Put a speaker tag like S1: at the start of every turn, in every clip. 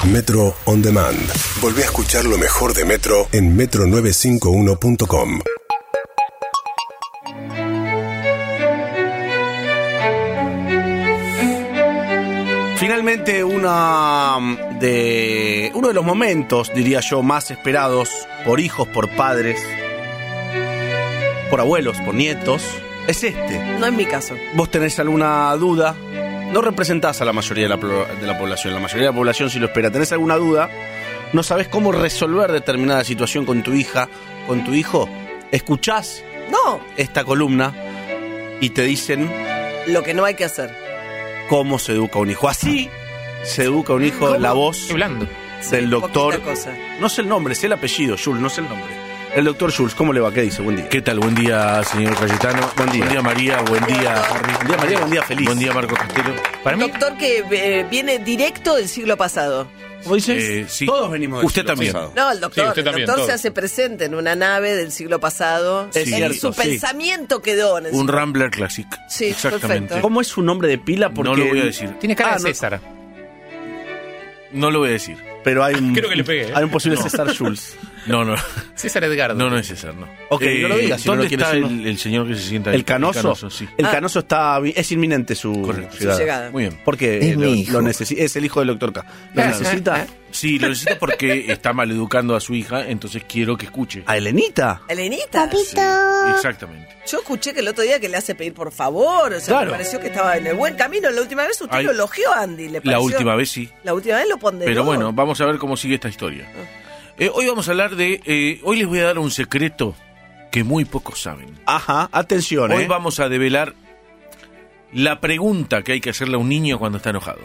S1: Metro On Demand. Volví a escuchar lo mejor de Metro en metro951.com.
S2: Finalmente uno de los momentos, diría yo, más esperados por hijos, por padres, por abuelos, por nietos, es este.
S3: No es mi caso.
S2: Vos tenés alguna duda, no representás a la mayoría de la población, la mayoría de la población sí lo espera. Tenés alguna duda, no sabés cómo resolver determinada situación con tu hija, con tu hijo, escuchás esta columna y te dicen
S3: lo que no hay que hacer.
S2: ¿Cómo se educa un hijo? Así se educa un hijo. ¿Cómo? La voz del doctor. No sé el nombre, sé el apellido, Jules, no sé el nombre. El doctor Jules, ¿cómo le va? ¿Qué dice? Buen día.
S4: ¿Qué tal? Buen día, señor Cayetano.
S2: Buen día.
S4: Buen día, María. Buen día,
S2: Buen día, María. Buen día, feliz.
S4: Buen día, Marco Castelo.
S3: Para mí, doctor que viene directo del siglo pasado.
S2: ¿Cómo dices?
S4: Sí.
S2: Todos venimos del
S4: usted
S2: siglo
S4: también.
S2: pasado.
S3: No, el doctor,
S4: sí,
S3: el doctor se hace presente en una nave del siglo pasado.
S2: Es cierto,
S3: su pensamiento quedó en el
S4: Un
S3: siglo.
S4: Rambler Classic.
S3: Sí,
S4: exactamente.
S3: perfecto.
S2: ¿Cómo es su nombre de pila? Porque
S4: No lo voy a decir.
S5: Tiene cara de César.
S4: No lo voy a decir.
S2: Pero hay un,
S5: creo que le pegué.
S2: Hay un posible César Jules.
S4: No.
S5: César Edgardo.
S4: No es César, no.
S2: Ok, no lo digas. Si
S4: ¿Dónde
S2: no lo
S4: está
S2: quieres,
S4: el señor que se sienta ahí?
S2: ¿El Canoso?
S4: El Canoso, sí.
S2: El Canoso es inminente su
S3: llegada.
S4: Muy bien.
S2: Porque
S3: mi hijo.
S2: lo necesita. Es el hijo del doctor K. ¿Lo necesita?
S4: Sí, lo necesita porque está maleducando a su hija, entonces quiero que escuche.
S2: ¿A Elenita?
S3: Elenita.
S4: Sí, exactamente.
S3: Yo escuché que el otro día que le hace pedir por favor. O sea,
S2: Claro.
S3: me pareció que estaba en el buen camino. La última vez usted lo elogió, Andy. ¿Le pareció?
S4: La última vez sí.
S3: La última vez lo ponderó.
S4: Pero bueno, vamos a ver cómo sigue esta historia. Hoy vamos a hablar de... hoy les voy a dar un secreto que muy pocos saben.
S2: Ajá, atención,
S4: Hoy vamos a develar la pregunta que hay que hacerle a un niño cuando está enojado.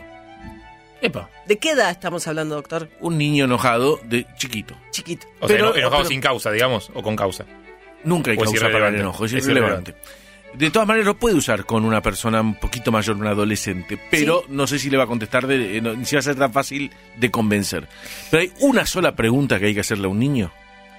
S5: Epa.
S3: ¿De qué edad estamos hablando, doctor?
S4: Un niño enojado de chiquito.
S3: Chiquito.
S5: O sea,
S4: Pero-
S5: enojado
S4: pero-
S5: sin causa, digamos, o con causa.
S4: Nunca hay
S5: O es
S4: causa para el
S5: irrelevante.
S4: enojo, es
S5: Es
S4: irrelevante. De todas maneras lo puede usar con una persona un poquito mayor, un adolescente, pero no sé si le va a contestar, si va a ser tan fácil de convencer. Pero hay una sola pregunta que hay que hacerle a un niño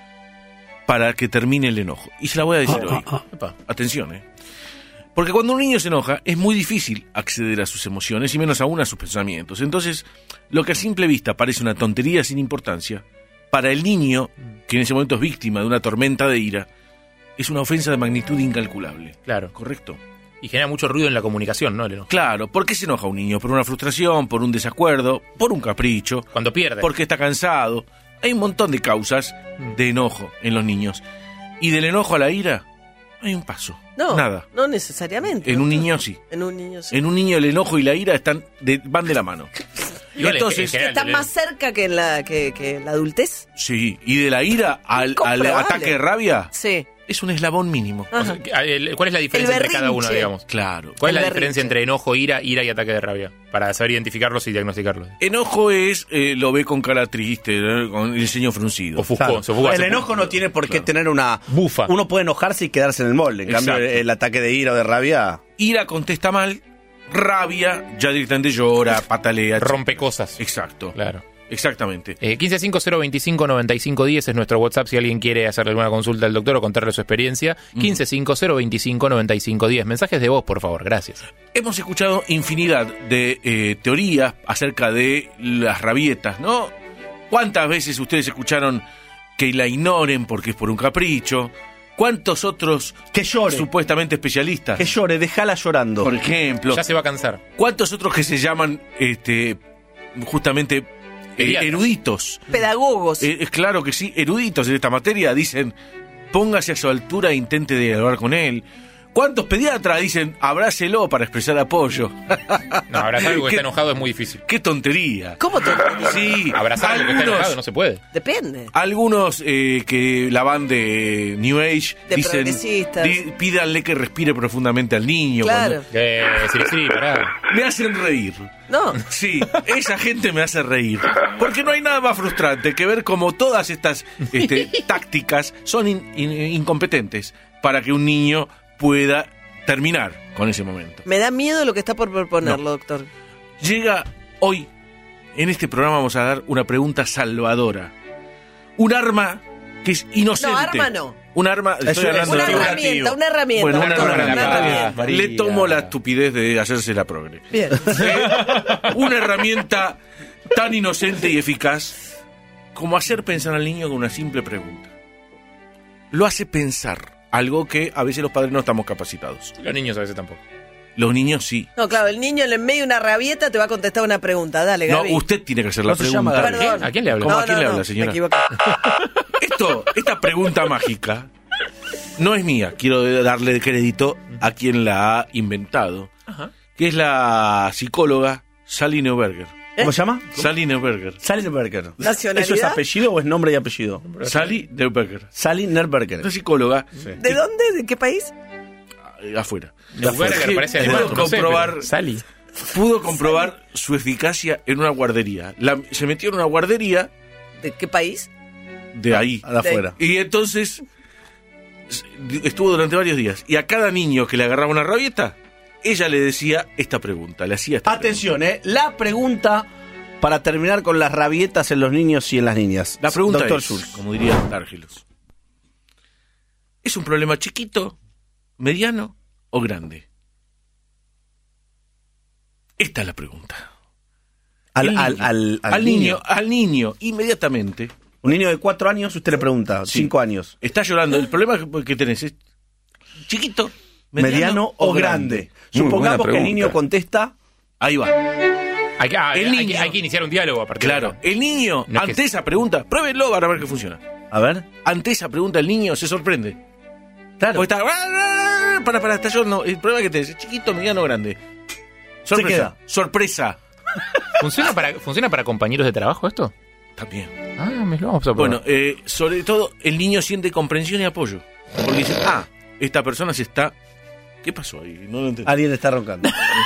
S4: para que termine el enojo. Y se la voy a decir hoy.
S5: Epa.
S4: Atención, Porque cuando un niño se enoja es muy difícil acceder a sus emociones y menos aún a sus pensamientos. Entonces, lo que a simple vista parece una tontería sin importancia, para el niño, que en ese momento es víctima de una tormenta de ira, es una ofensa de magnitud incalculable.
S5: Claro.
S4: ¿Correcto?
S5: Y genera mucho ruido en la comunicación, ¿no? El enojo.
S4: Claro, ¿por qué se enoja un niño? ¿Por una frustración? ¿Por un desacuerdo? ¿Por un capricho?
S5: Cuando pierde.
S4: ¿Porque está cansado? Hay un montón de causas de enojo en los niños. Y del enojo a la ira, hay un paso.
S3: No,
S4: Nada.
S3: no necesariamente.
S4: En un
S3: doctor.
S4: niño sí.
S3: En un niño sí.
S4: En un niño el enojo y la ira van de la mano.
S5: Igual,
S4: Entonces,
S5: en general,
S3: ¿Están más cerca que en la adultez?
S4: sí, y de la ira al
S3: Incomprobable.
S4: ataque de rabia
S3: Sí.
S4: es un eslabón mínimo.
S5: O sea, ¿cuál es la diferencia
S3: El
S5: entre cada uno,
S3: berrinche.
S5: digamos?
S4: Claro.
S5: ¿Cuál es la
S3: El
S5: diferencia
S3: berrinche.
S5: entre enojo, ira y ataque de rabia? Para saber identificarlos y diagnosticarlos.
S4: Enojo es, lo ve con cara triste, con el ceño fruncido.
S5: Ofuscó,
S2: Claro.
S5: se ofuscó,
S2: El
S5: se
S2: enojo no tiene por qué tener una...
S5: Bufa.
S2: Uno puede enojarse y quedarse en el molde. En cambio,
S4: Exacto.
S2: el ataque de ira o de rabia...
S4: Ira contesta mal, rabia ya directamente llora, patalea.
S5: rompe cosas.
S4: Exacto.
S5: Claro.
S4: Exactamente.
S5: 1550259510 es nuestro WhatsApp si alguien quiere hacerle alguna consulta al doctor o contarle su experiencia. 1550259510. Mensajes de voz, por favor. Gracias.
S4: Hemos escuchado infinidad de teorías acerca de las rabietas, ¿no? ¿Cuántas veces ustedes escucharon que la ignoren porque es por un capricho? ¿Cuántos otros
S2: Que llore.
S4: supuestamente especialistas?
S2: Que llore, déjala llorando.
S4: Por ejemplo,
S5: Ya se va a cansar.
S4: ¿cuántos otros que se llaman justamente
S5: Pediatras.
S4: eruditos?
S3: Pedagogos.
S4: Es claro que sí, eruditos en esta materia dicen, póngase a su altura e intente dialogar con él. ¿Cuántos pediatras dicen, abrácelo para expresar apoyo?
S5: No, abrazar algo que
S4: ¿Qué-
S5: está enojado es muy difícil.
S4: ¡Qué tontería!
S3: ¿Cómo te
S4: Sí,
S5: Abrazar algo que está enojado no se puede.
S3: Depende.
S4: algunos que la van de New Age
S3: De
S4: dicen,
S3: progresistas.
S4: pídanle que respire profundamente al niño.
S3: Claro.
S5: Sí, pará.
S4: Me hacen reír.
S3: No.
S4: Sí, esa gente me hace reír. Porque no hay nada más frustrante que ver como todas estas tácticas son incompetentes para que un niño pueda terminar con ese momento.
S3: Me da miedo lo que está por proponerlo, doctor.
S4: Llega hoy, en este programa vamos a dar una pregunta salvadora. Un arma que es inocente.
S3: No, arma no.
S4: Un arma, estoy hablando
S3: Una
S4: de
S3: herramienta, una herramienta.
S4: Bueno, una
S3: doctor,
S4: herramienta.
S5: María.
S4: Le tomo la estupidez de hacerse la progre.
S3: Bien.
S4: Una herramienta tan inocente y eficaz como hacer pensar al niño con una simple pregunta. Lo hace pensar, algo que a veces los padres no estamos capacitados.
S5: Los niños a veces tampoco.
S4: Los niños sí.
S3: No, claro, el niño en medio de una rabieta te va a contestar una pregunta. Dale,
S4: No,
S3: Gaby.
S4: usted tiene que hacer la
S2: No se llama
S4: pregunta.
S2: Gaby.
S3: Perdón.
S5: ¿A quién le habla?
S4: ¿Cómo
S3: No,
S4: a quién
S3: no,
S4: le
S3: no,
S4: habla, señora?
S3: me equivoqué.
S4: Esta pregunta mágica no es mía. Quiero darle crédito a quien la ha inventado,
S5: Ajá.
S4: que es la psicóloga Sally Neuberger.
S2: ¿Cómo se llama?
S4: Sally Neuberger.
S2: Sally Nerberger.
S3: ¿Nacionalidad?
S2: ¿Eso es apellido o es nombre y apellido?
S4: Sally Neuberger.
S2: Sally Nerberger.
S4: Una psicóloga
S3: ¿De dónde? ¿De qué país?
S4: afuera.
S5: Neuberger parece
S4: Pudo
S5: alemán, no sé,
S4: comprobar-
S5: pero Sally.
S4: Pudo comprobar su eficacia en una guardería. Se metió en una guardería
S3: ¿De qué país?
S4: de ahí.
S2: A la afuera.
S4: Y entonces estuvo durante varios días. Y a cada niño que le agarraba una rabieta, ella le decía esta pregunta. Le hacía esta
S2: Atención, la pregunta para terminar con las rabietas en los niños y en las niñas.
S4: La pregunta
S2: Doctor
S4: es,
S2: Schultz.
S4: como diría Dárgelos, ¿es un problema chiquito, mediano o grande? Esta es la pregunta.
S2: Al
S4: niño, inmediatamente.
S2: Un niño de 4 años, usted le pregunta,
S4: Sí.
S2: 5 años.
S4: Está llorando. El problema que tenés es chiquito,
S2: ¿Mediano o grande? Supongamos que el niño contesta.
S4: Ahí va.
S5: Hay que iniciar un diálogo a partir de
S4: Claro,
S5: acá.
S4: el niño,
S5: No es que
S4: ante esa pregunta, pruébenlo para ver que funciona.
S2: A ver.
S4: Ante esa pregunta, el niño se sorprende.
S2: Claro.
S4: Porque está. Está llorando. El problema que tenés es chiquito, mediano o grande. Sorpresa.
S2: queda.
S4: Sorpresa.
S5: ¿Funciona para compañeros de trabajo esto?
S4: También.
S5: Me lo vamos a probar.
S4: Bueno, sobre todo el niño siente comprensión y apoyo. Porque dice, esta persona se está... ¿Qué pasó ahí? No lo entendí.
S2: Alguien está roncando.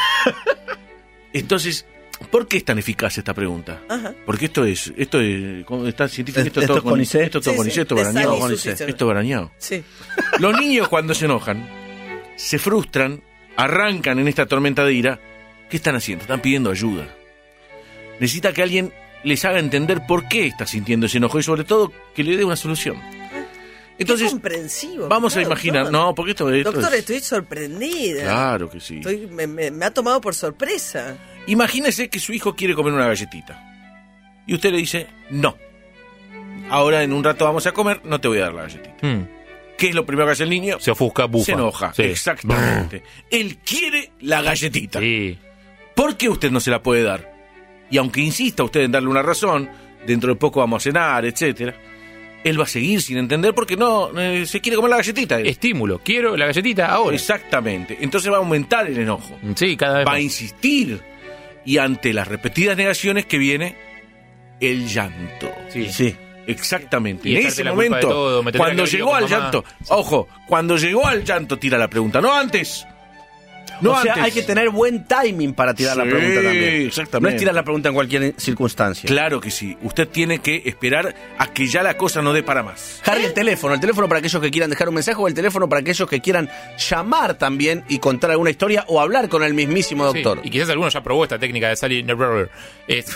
S4: Entonces, ¿por qué es tan eficaz esta pregunta?
S3: Ajá.
S4: Porque esto es está científico,
S2: Esto es CONICET.
S4: esto es todo
S3: Sí,
S4: CONICET,
S3: sí,
S4: esto
S3: de
S4: barañado,
S3: Sally
S4: CONICET,
S3: Susi.
S4: esto barañado.
S3: Sí.
S4: Los niños cuando se enojan, se frustran, arrancan en esta tormenta de ira. ¿Qué están haciendo? Están pidiendo ayuda. Necesita que alguien les haga entender por qué está sintiendo ese enojo y sobre todo que le dé una solución.
S3: Qué
S4: Entonces,
S3: comprensivo.
S4: vamos a
S3: Claro,
S4: imaginar,
S3: doctor.
S4: no, porque esto
S3: Doctor,
S4: es...
S3: estoy sorprendida.
S4: Claro que sí.
S3: Me ha tomado por sorpresa.
S4: Imagínese que su hijo quiere comer una galletita. Y usted le dice, no. Ahora en un rato vamos a comer, no te voy a dar la galletita. ¿Qué es lo primero que hace el niño?
S5: Se ofusca, bufa.
S4: Se enoja.
S5: Sí.
S4: Exactamente. Él quiere la galletita.
S5: Sí.
S4: ¿Por qué usted no se la puede dar? Y aunque insista usted en darle una razón, dentro de poco vamos a cenar, etcétera, él va a seguir sin entender porque no se quiere comer la galletita.
S5: Estímulo. Quiero la galletita ahora.
S4: Exactamente. Entonces va a aumentar el enojo.
S5: Sí, cada vez
S4: Va a
S5: más.
S4: insistir. Y ante las repetidas negaciones que viene, el llanto.
S5: Sí.
S2: Sí.
S4: Exactamente.
S5: Y
S4: En
S5: echarte
S4: ese
S5: la culpa de
S4: momento,
S5: todo, meterte
S4: cuando
S5: la que
S4: llegó
S5: digo
S4: al
S5: con mamá.
S4: llanto, ojo, cuando llegó al llanto tira la pregunta, no antes. No
S2: o sea,
S4: antes.
S2: hay que tener buen timing para tirar la
S4: Sí,
S2: pregunta también.
S4: exactamente.
S2: No es tirar la pregunta en cualquier circunstancia.
S4: Claro que sí. Usted tiene que esperar a que ya la cosa no dé para más.
S2: Harry, el teléfono para aquellos que quieran dejar un mensaje o el teléfono para aquellos que quieran llamar también y contar alguna historia o hablar con el mismísimo
S5: Sí,
S2: doctor.
S5: y quizás alguno ya probó esta técnica de Sally Neuberger. Es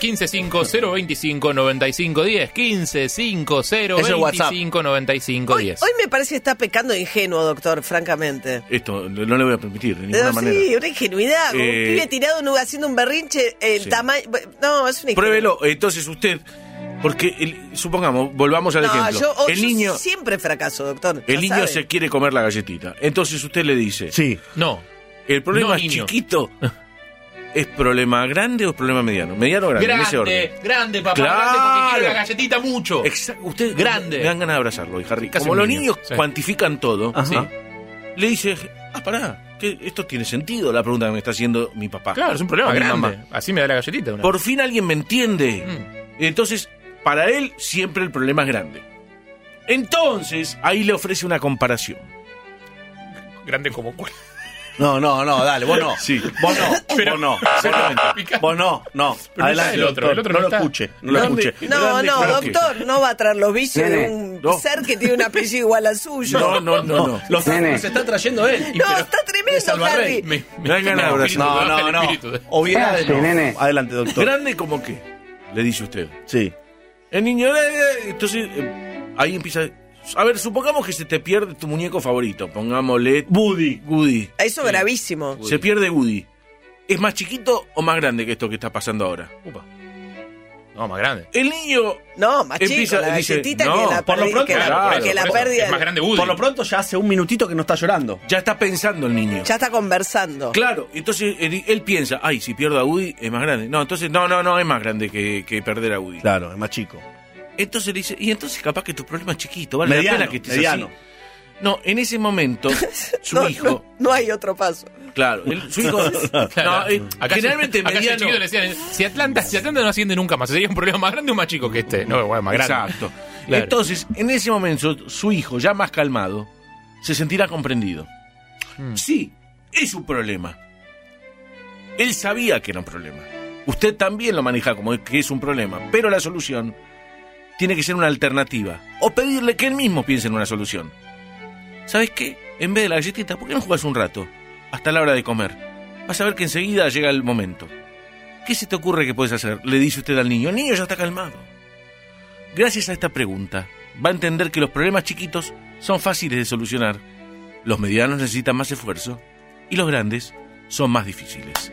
S5: 1550259510. 1550259510.
S3: Hoy me parece que está pecando ingenuo, doctor, francamente.
S4: Esto no le voy a permitir de ninguna
S3: Pero
S4: manera.
S3: sí, una ingenuidad. Como un pibe tirado haciendo un berrinche
S4: Sí.
S3: tamaño. No, es una ingenuidad.
S4: Pruébelo. Entonces usted, porque supongamos, volvamos al
S3: No,
S4: ejemplo.
S3: yo
S4: el niño,
S3: siempre fracaso, doctor.
S4: el
S3: ya
S4: niño
S3: sabe.
S4: se quiere comer la galletita. Entonces usted le dice,
S2: Sí.
S5: No.
S4: el problema
S5: No,
S4: es
S5: niño.
S4: chiquito. ¿Es problema grande o es problema mediano? Mediano o grande, en ese orden.
S5: Grande, papá.
S4: Claro.
S5: Grande porque quiero la galletita mucho.
S4: Usted
S5: Grande.
S4: Me dan ganas de abrazarlo, Harry.
S5: Casi
S4: Como
S5: un
S4: los
S5: niño,
S4: niños
S5: sí.
S4: cuantifican todo,
S2: Ajá.
S5: Sí.
S4: le dice, pará, que esto tiene sentido la pregunta que me está haciendo mi papá.
S5: Claro, es un problema
S4: A mi
S5: grande.
S4: mamá.
S5: Así me da la galletita. Una.
S4: Por fin alguien me entiende. Entonces, para él siempre el problema es grande. Entonces, ahí le ofrece una comparación.
S5: Grande como cuál.
S2: No, dale, vos no.
S4: Sí.
S2: Vos no,
S5: Pero-
S2: vos no.
S5: Exactamente.
S2: Vos no.
S5: Pero
S2: Adelante,
S5: no está el otro,
S2: doctor.
S5: el otro
S2: no
S5: no
S2: lo
S5: está.
S2: escuche, no lo
S4: Grande.
S2: escuche.
S3: No,
S4: Grande,
S3: no,
S4: claro que-
S3: doctor, no va a traer los vicios de un
S4: no.
S3: ser que tiene un apellido igual al suyo.
S4: No.
S2: Los se está trayendo él.
S3: No, está tremendo,
S2: Salvarrey.
S3: Harry.
S4: Me dan ganas de abrazar.
S2: No,
S5: baja
S2: no,
S5: el
S2: no.
S5: espíritu.
S2: Obviedades no. Adelante, doctor.
S4: ¿Grande como qué? Le dice usted.
S2: Sí.
S4: El niño, entonces, ahí empieza... A ver, supongamos que se te pierde tu muñeco favorito. Pongámosle... Woody.
S3: Eso es gravísimo.
S4: Se pierde Woody. ¿Es más chiquito o más grande que esto que está pasando ahora?
S5: No, más grande.
S4: El niño
S3: No, más
S4: empieza,
S3: chico, la
S4: dice,
S3: galletita
S4: no,
S3: que la
S2: por lo
S3: pérdida-
S2: pronto,
S3: que la-
S2: claro,
S3: que la
S5: por eso,
S3: pérdida.
S5: es más grande Woody.
S2: Por lo pronto ya hace un minutito que no está llorando.
S4: ya está pensando el niño.
S3: Ya está conversando.
S4: Claro, entonces él piensa, ay, si pierdo a Woody es más grande. No, entonces no es más grande que perder a Woody.
S2: Claro, es más chico.
S4: Entonces le dice, y entonces capaz que tu problema es chiquito, vale la
S2: Mediano,
S4: pena que estés
S2: mediano.
S4: así. No, en ese momento, su
S3: No,
S4: hijo,
S3: no hay otro paso.
S4: claro, su hijo,
S5: Claro.
S4: no, generalmente
S5: acá
S4: mediano.
S5: chiquito le decían, si Atlanta no asciende nunca más, ¿sería un problema más grande o más chico que este? No, bueno, más grande.
S4: Exacto.
S5: Claro.
S4: Entonces, en ese momento, su hijo, ya más calmado, se sentirá comprendido. Sí, es un problema. Él sabía que era un problema. Usted también lo maneja como que es un problema, pero la solución tiene que ser una alternativa. O pedirle que él mismo piense en una solución. ¿Sabes qué? En vez de la galletita, ¿por qué no jugás un rato? Hasta la hora de comer. Vas a ver que enseguida llega el momento. ¿Qué se te ocurre que puedes hacer? Le dice usted al niño. El niño ya está calmado. Gracias a esta pregunta, va a entender que los problemas chiquitos son fáciles de solucionar. Los medianos necesitan más esfuerzo y los grandes son más difíciles.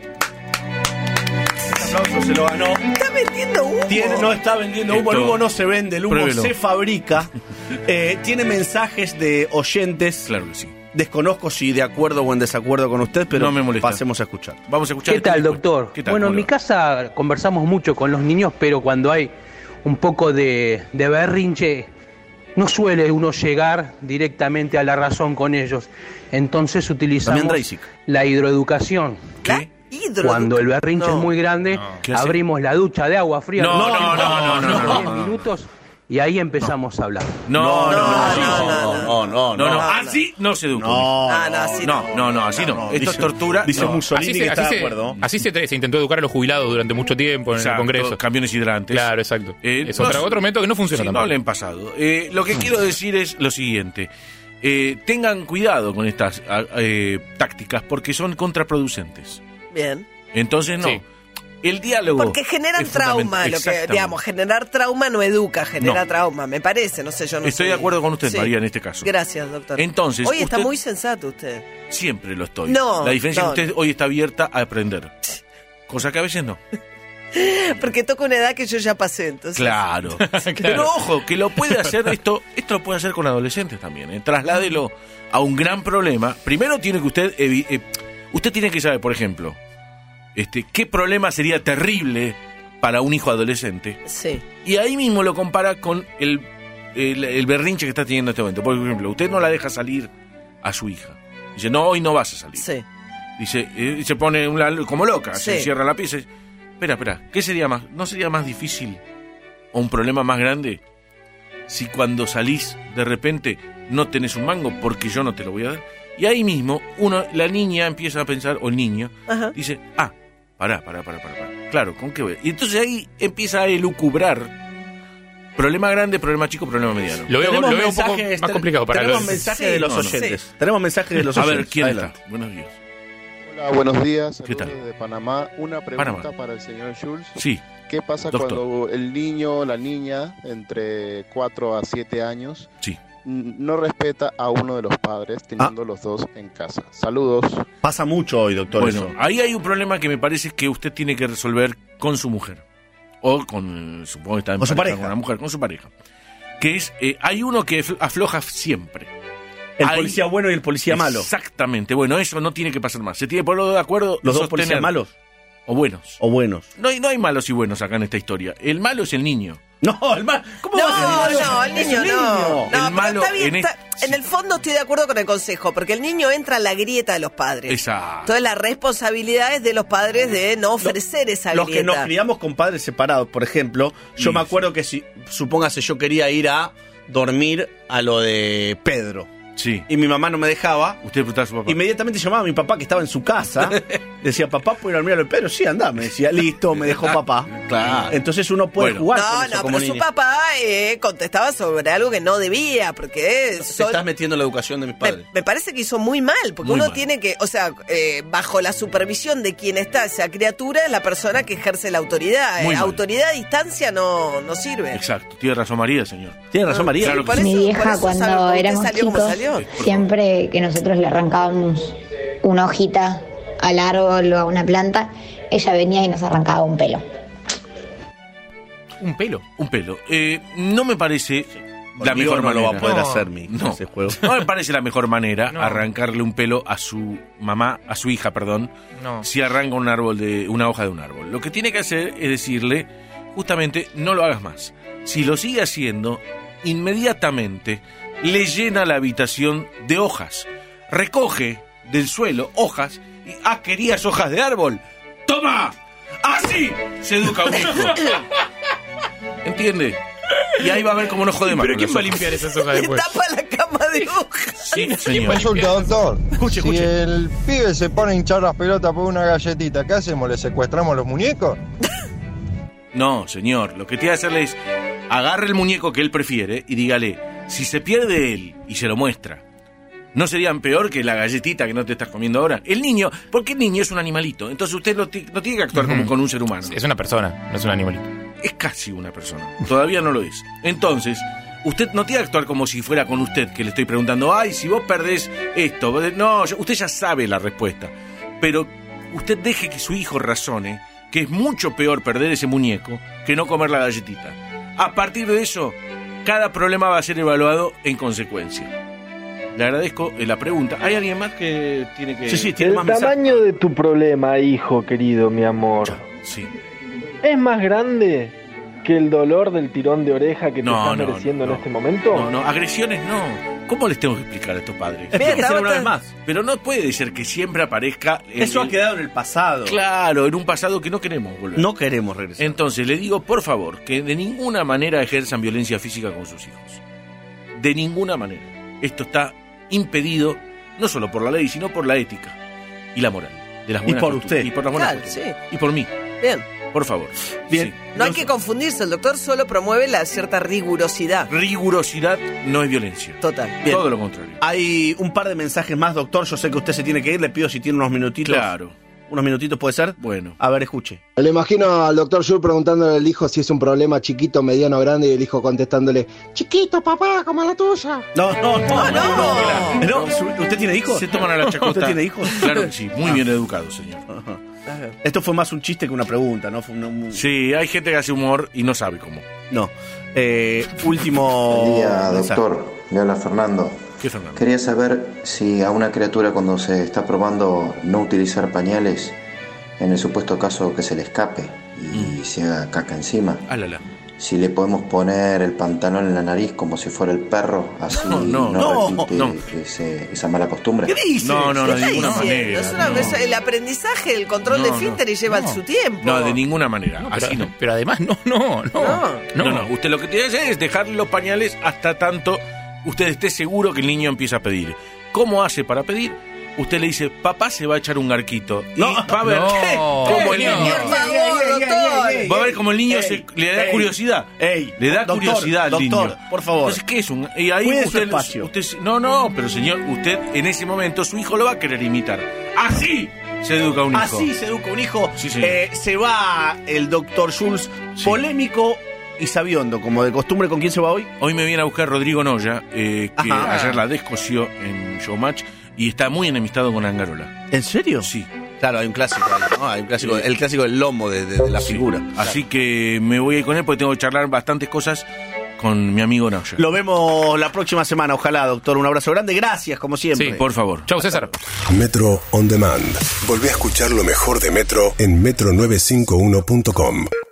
S2: Este aplauso se lo ganó.
S3: Está vendiendo humo.
S2: No está vendiendo humo, el
S4: Esto-
S2: humo no se vende, el humo
S4: Pruébelo.
S2: se fabrica. Tiene mensajes de oyentes.
S4: Claro que sí.
S2: Desconozco si de acuerdo o en desacuerdo con usted, pero
S4: No me molesta.
S2: pasemos a escuchar.
S4: Vamos a escuchar.
S6: ¿Qué tal, doctor?
S4: ¿Qué tal?
S6: Bueno, en
S4: ¿Cómo
S6: mi
S4: le va?
S6: casa conversamos mucho con los niños, pero cuando hay un poco de berrinche, no suele uno llegar directamente a la razón con ellos. Entonces utilizamos
S2: También Dreisig.
S6: la hidroeducación.
S4: ¿Qué?
S6: Cuando el berrinche
S3: No.
S6: es muy grande,
S4: ¿Qué hace?
S6: abrimos la ducha de agua fría.
S4: No,
S6: durante
S4: no.
S6: 10 minutos y ahí empezamos a hablar.
S4: No.
S2: No,
S4: Así no se educa.
S3: así
S4: No, así no. Esto es tortura.
S2: Dice
S4: No.
S2: Mussolini que está de acuerdo.
S5: Así se intentó educar a los jubilados durante mucho tiempo en
S4: Exacto,
S5: el Congreso.
S4: camiones hidrantes.
S5: Claro, exacto. Es
S4: no,
S5: otro método que no funciona
S4: sí, no
S5: tampoco.
S4: le han pasado. Lo que quiero decir es lo siguiente. Tengan cuidado con estas tácticas porque son contraproducentes.
S3: Bien.
S4: Entonces, no.
S5: Sí.
S4: El diálogo.
S3: Porque generan
S4: es
S3: trauma,
S4: fundamental.
S3: lo que,
S4: Exactamente.
S3: digamos, generar trauma no educa, genera
S4: No.
S3: trauma, me parece, no sé, yo no
S4: Estoy
S3: sé.
S4: de acuerdo con usted,
S3: Sí.
S4: María, en este caso.
S3: Gracias, doctor.
S4: Entonces,
S3: Hoy está
S4: usted-
S3: muy sensato usted.
S4: Siempre lo estoy.
S3: No,
S4: La diferencia
S3: no.
S4: es que usted hoy está abierta a aprender. Cosa que a veces no.
S3: Porque toca una edad que yo ya pasé, entonces.
S4: Claro. Pero ojo, que lo puede hacer esto lo puede hacer con adolescentes también. Trasládelo a un gran problema. Primero tiene que usted usted tiene que saber, por ejemplo, qué problema sería terrible para un hijo adolescente.
S3: Sí.
S4: Y ahí mismo lo compara con el berrinche que está teniendo en este momento. Por ejemplo, usted no la deja salir a su hija. Dice, no, hoy no vas a salir.
S3: Sí.
S4: Dice, se pone como loca, se
S3: Sí.
S4: cierra la pieza. Espera, ¿qué sería más? ¿No sería más difícil o un problema más grande si cuando salís de repente no tenés un mango porque yo no te lo voy a dar? Y ahí mismo la niña empieza a pensar, o el niño,
S3: Ajá.
S4: dice, pará. Claro, ¿con qué voy? Y entonces ahí empieza a elucubrar problema grande, problema chico, problema mediano.
S5: Lo veo
S2: Tenemos
S5: un poco
S2: mensajes,
S5: más complicado para
S2: tenemos
S5: los...
S2: mensajes
S3: Sí.
S2: de los
S4: No, no.
S2: oyentes.
S3: Sí.
S2: Tenemos mensajes de los
S4: A
S2: oyentes.
S4: ver, ¿quién
S2: Adelante.
S4: está? Buenos días.
S7: Hola, buenos días.
S4: ¿Qué
S7: Saludos
S4: tal?
S7: desde Panamá. Una pregunta
S4: Panamá.
S7: para el señor Schulz.
S4: Sí,
S7: ¿Qué pasa
S4: Doctor.
S7: cuando el niño o la niña entre 4 a 7 años
S4: sí.
S7: no respeta a uno de los padres teniendo los dos en casa? Saludos.
S2: Pasa mucho hoy, doctor.
S4: Bueno,
S2: eso.
S4: ahí hay un problema que me parece que usted tiene que resolver con su mujer. O con, supongo que está en
S2: Con su pareja.
S4: con una mujer, con su pareja. Que es, hay uno que afloja siempre.
S2: El
S4: Hay-
S2: policía bueno y el policía malo.
S4: Exactamente. Bueno, eso no tiene que pasar más. Se tiene que poner de acuerdo.
S2: Los dos
S4: sostener-
S2: policías malos
S4: O buenos.
S2: o buenos.
S4: No hay malos y buenos acá en esta historia. El malo es el niño.
S2: No, el malo. ¿Cómo va a ser
S3: No, el
S2: Es
S3: niño
S2: un
S3: no.
S4: El
S3: No,
S4: malo
S3: pero está bien.
S4: en
S3: En el fondo estoy de acuerdo con el consejo, porque el niño entra en la grieta de los padres.
S4: Exacto.
S3: Entonces la responsabilidad es de los padres de no ofrecer esa
S2: Los que
S3: grieta.
S2: nos criamos con padres separados, por ejemplo, yo
S4: Y-
S2: me acuerdo que si, supóngase, yo quería ir a dormir a lo de Pedro
S4: Sí.
S2: y mi mamá no me dejaba,
S4: Usted preguntaba a su papá.
S2: inmediatamente llamaba a mi papá que estaba en su casa, decía, papá, ¿puedo ir a dormir a lo de Pedro? Sí, anda, me decía, listo, me dejó papá.
S4: Claro.
S2: Entonces uno puede
S4: Bueno.
S2: jugar con
S3: No,
S2: eso
S3: no,
S2: como
S3: pero su
S2: niño.
S3: papá contestaba sobre algo que no debía, porque
S2: Te estás metiendo en la educación de mis padres.
S3: me parece que hizo muy mal, porque
S4: Muy
S3: uno
S4: mal.
S3: tiene que, o sea, bajo la supervisión de quien está esa criatura es la persona que ejerce la autoridad.
S4: Muy mal.
S3: Autoridad a distancia no sirve.
S4: Exacto. Tiene razón María, señor.
S2: Tiene razón, María.
S4: Claro que
S3: Por
S4: sí.
S8: Mi
S3: eso- por
S8: vieja
S3: eso
S8: cuando
S3: salió- porque
S8: éramos
S3: salió como
S8: chicos,
S3: salió.
S8: siempre que nosotros le arrancábamos una hojita al árbol o a una planta, ella venía y nos arrancaba un pelo.
S5: Un pelo.
S4: Un pelo. No me parece la
S2: Conmigo
S4: mejor
S2: no
S4: manera.
S2: lo va a poder
S5: No,
S2: hacer
S4: No,
S2: ese juego.
S4: no me parece la mejor manera
S5: No.
S4: arrancarle un pelo a su mamá, a su hija, perdón,
S5: No.
S4: si arranca una hoja de un árbol. Lo que tiene que hacer es decirle, justamente, no lo hagas más. Si lo sigue haciendo, inmediatamente le llena la habitación de hojas. Recoge del suelo hojas y querías hojas de árbol. ¡Toma! ¡Así se educa un hijo! ¿Entiende? Y ahí va a ver cómo no jode más.
S5: ¿Pero quién va a limpiar esas hojas
S3: Le
S5: después?
S3: tapa la cama de hojas.
S4: Sí, señor.
S9: Consulta, doctor.
S4: Escuche,
S9: si
S4: escuche.
S9: el pibe se pone a hinchar las pelotas por una galletita, ¿qué hacemos? ¿Le secuestramos los muñecos?
S4: No, señor. Lo que tiene que hacerle es agarre el muñeco que él prefiere y dígale, si se pierde él y se lo muestra, ¿no serían peor que la galletita que no te estás comiendo ahora? El niño, porque el niño es un animalito, entonces usted no tiene que actuar como con un ser humano.
S5: Es una persona, no es un animalito.
S4: Es casi una persona, todavía no lo es. Entonces, usted no tiene que actuar como si fuera con usted, que le estoy preguntando, ay, si vos perdés esto, no, usted ya sabe la respuesta, pero usted deje que su hijo razone que es mucho peor perder ese muñeco que no comer la galletita. A partir de eso, cada problema va a ser evaluado en consecuencia. Le agradezco la pregunta. ¿Hay alguien más que tiene que...?
S2: Sí, tiene
S10: El
S2: más mensajes.
S10: tamaño de tu problema, hijo querido, mi amor,
S4: Sí.
S10: ¿es más grande que el dolor del tirón de oreja que te estás mereciendo en este momento?
S4: No, agresiones no. ¿Cómo les tengo que explicar a estos padres?
S2: Explíqueselo una vez más.
S4: Pero no puede ser que siempre aparezca...
S2: Eso ha quedado en el pasado.
S4: Claro, en un pasado que no queremos volver.
S2: No queremos regresar.
S4: Entonces, le digo, por favor, que de ninguna manera ejerzan violencia física con sus hijos. De ninguna manera. Esto está impedido, no solo por la ley, sino por la ética y la moral. De las buenas
S2: por
S4: costumbres.
S2: usted.
S4: Y por las buenas
S3: Claro,
S4: costumbres.
S3: sí.
S4: Y por mí,
S3: Bien.
S4: por favor.
S2: Bien.
S4: Sí.
S3: No hay que confundirse, el doctor solo promueve la cierta rigurosidad.
S4: Rigurosidad no es violencia.
S3: Total.
S2: Bien.
S4: Todo lo contrario.
S2: Hay un par de mensajes más, doctor. Yo sé que usted se tiene que ir. Le pido si tiene unos minutitos.
S4: Claro.
S2: ¿Unos minutitos puede ser?
S4: Bueno.
S2: A ver, escuche.
S11: Le imagino al doctor Schur preguntándole al hijo si es un problema chiquito, mediano, grande, y el hijo contestándole, chiquito, papá, como la tuya.
S2: No.
S3: No.
S2: ¿Usted tiene hijos?
S4: Se toman a la chacota.
S2: ¿Usted tiene hijos?
S4: Claro que sí, muy bien educado, señor.
S2: Ajá. Esto fue más un chiste que una pregunta, ¿no? Fue
S4: Sí, hay gente que hace humor y no sabe cómo.
S2: No. Último.
S12: Buen día,
S2: mensaje.
S12: doctor. Le habla Fernando.
S4: ¿Qué, Fernando?
S12: Quería saber si a una criatura cuando se está probando no utilizar pañales, en el supuesto caso que se le escape y se haga caca encima, si le podemos poner el pantalón en la nariz como si fuera el perro, así no repite esa mala costumbre.
S3: ¿Qué dice?
S4: No,
S3: ¿Qué
S4: de
S3: está
S4: ninguna
S3: diciendo?
S4: manera.
S3: Es una
S4: no.
S3: el aprendizaje, el control de esfínter y lleva su tiempo.
S4: No, de ninguna manera.
S5: No, pero-
S4: así no.
S5: Pero además, no.
S4: No. Usted lo que tiene que hacer es dejarle los pañales hasta tanto usted esté seguro que el niño empieza a pedir. ¿Cómo hace para pedir? Usted le dice, papá se va a echar un garquito.
S2: No,
S4: y va a ver cómo el niño...
S3: Por favor, doctor.
S4: Va a ver cómo el niño le da curiosidad. Le da
S2: Doctor,
S4: curiosidad al niño.
S2: doctor, por favor.
S4: Entonces, ¿qué es un...? Y ahí
S2: Cuide su
S4: usted,
S2: espacio.
S4: No, pero señor, usted en ese momento su hijo lo va a querer imitar. ¡Así se educa un hijo!
S2: Así se educa un hijo.
S4: Sí, señor.
S2: Se va el doctor Schulz, polémico y sabiondo, como de costumbre. ¿Con quién se va hoy?
S4: Hoy me viene a buscar Rodrigo Noya, que
S2: Ajá.
S4: ayer la descoció en Showmatch y está muy enemistado con Angarola.
S2: ¿En serio?
S4: Sí.
S2: Claro, hay un clásico ahí, ¿no? Hay un clásico, el clásico del lomo de la figura.
S4: Así que me voy a ir con él porque tengo que charlar bastantes cosas con mi amigo Noya.
S2: Lo vemos la próxima semana, ojalá, doctor. Un abrazo grande. Gracias, como siempre.
S5: Sí.
S4: Por favor.
S5: Chau, César.
S1: Metro On Demand. Volvé a escuchar lo mejor de Metro en metro951.com.